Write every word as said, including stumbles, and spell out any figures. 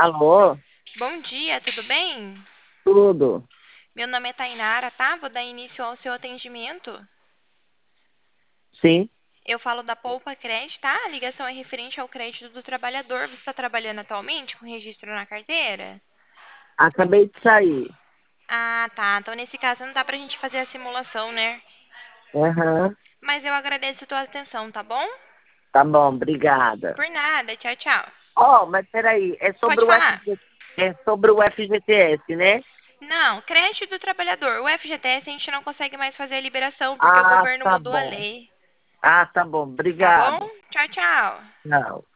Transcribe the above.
Alô? Bom dia, tudo bem? Tudo? Meu nome é Tainara, tá? Vou dar início ao seu atendimento. Sim, Eu falo da Poupa Crédito, tá? A ligação é referente ao crédito do trabalhador. Você está trabalhando atualmente com registro na carteira? acabei de sair. Ah, tá. Então, nesse caso, não dá pra gente fazer a simulação, né? Aham, Mas eu agradeço a tua atenção, tá bom? tá bom, obrigada. Por nada. Tchau, tchau. Ó, mas peraí, é sobre Pode o falar. F G, é sobre o F G T S, né? Não, crédito do trabalhador. O F G T S a gente não consegue mais fazer a liberação porque o Ah, governo tá mudou a bom. lei. Ah, tá bom, Tá bom? obrigado. Tchau, tchau. Não.